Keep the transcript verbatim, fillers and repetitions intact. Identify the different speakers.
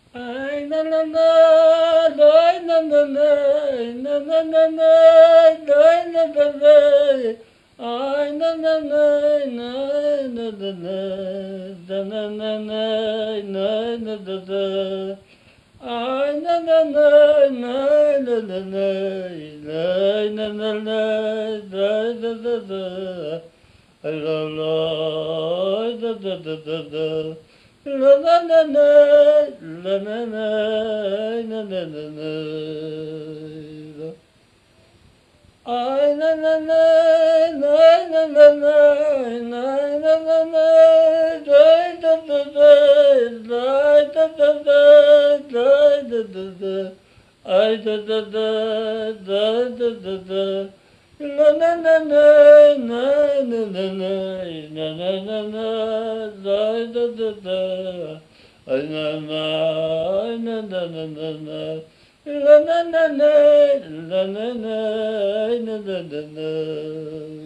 Speaker 1: Ay na na na, loy na na na, na na na na, loy na na na. Ay na na na, na na na na, da na na na, na na na na. Ay na na na, na na na na, na na na na, da da da da. Ay la la, da da da da da. La la la la, la la la, la la la la. Ay la la la, la la la la, la la la la, da da da da, da da da da, da da da da. Ay da da da, da da da da. La la la la, la la la la, la la la la, da da da da. Ay la la, ay la la la la la. La la la la, la la la, la la la la.